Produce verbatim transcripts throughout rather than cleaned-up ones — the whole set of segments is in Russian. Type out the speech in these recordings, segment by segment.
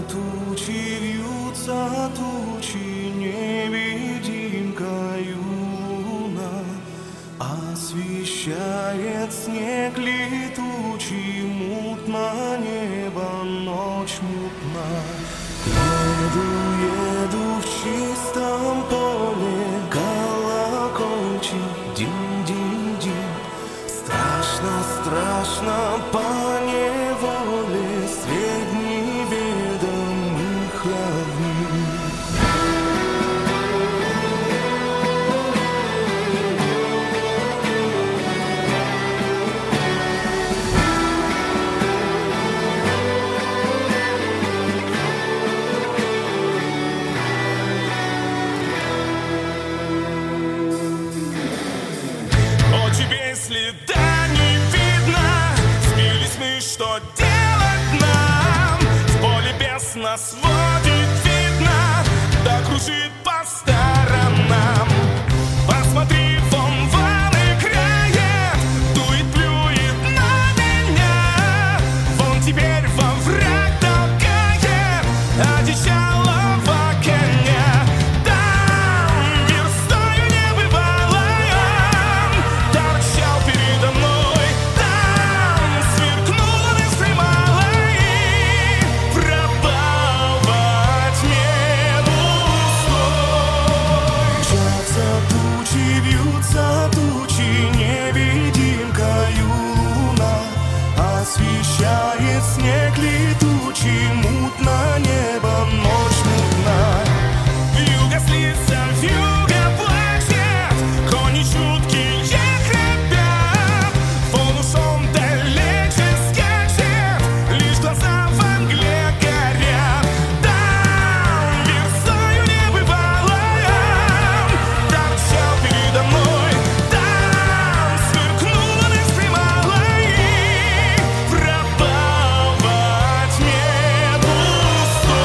тучи, вьются тучи, невидимка юна освещает снег летучий, мутно небо, ночь мутна. Еду, еду в чистом поле, колокольчик, динь-динь-динь. Страшно, страшно по неволе средь неведомых равнин. Следа не видно, сбились мы, что делать нам? В поле без нас водит видно, да кружит по сторонам. Посмотри, вон вал играет, дует, плюет на меня. Вон теперь во враг толкает одичалого коня. Там верстою небывалая торчал передо мной, там сверкнула весной малой, пропал во тьме густой. Мчатся тучи, вьются тучи, невидимка юна освещает снег летучий, мутно небо, ночь мутна. Вьюга слится, вьюга плачет, кони чуткие храпят. Вон уж он далече скачет, лишь глаза в мгле горят. Там верстою небывалая торчал передо мной, там сверкнула весной малой, пропал во тьме густой.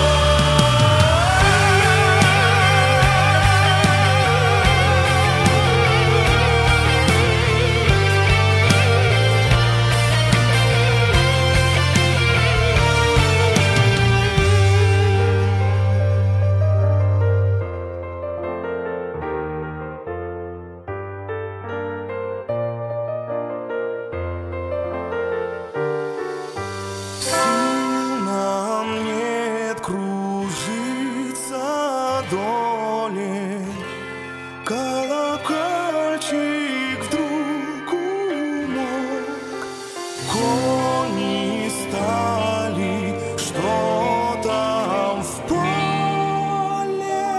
Сил нам нет кружиться доле, колокольчик вдруг умолк. Кони стали, что там в поле?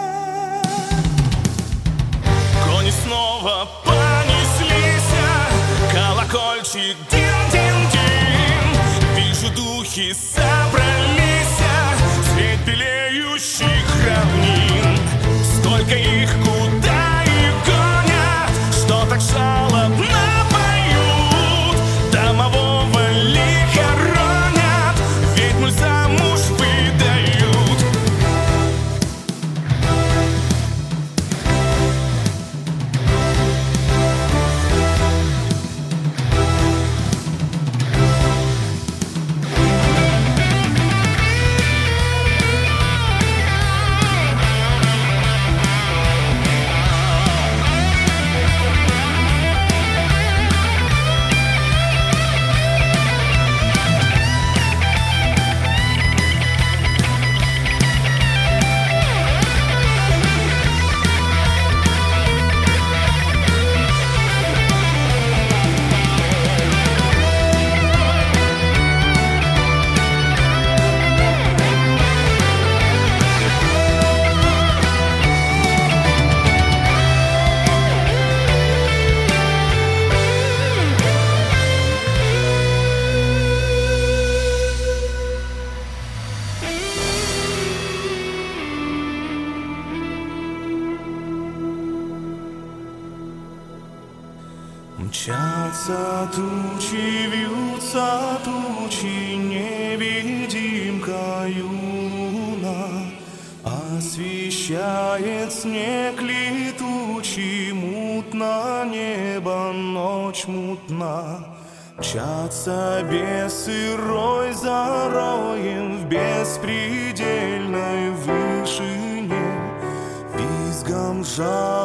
Кони снова понеслись, колокольчик дин-дин-дин. Вижу, духи собрались средь белеющих равнин. Сколько их, куда их гонят, что так жалобно поют. Домового ли хоронят, ведьму замуж выдают. Мчатся тучи, вьются тучи, невидимка юна освещает снег летучий, мутно небо, ночь мутна. Мчатся бесы рой за роем в беспредельной вышине, визгом жар.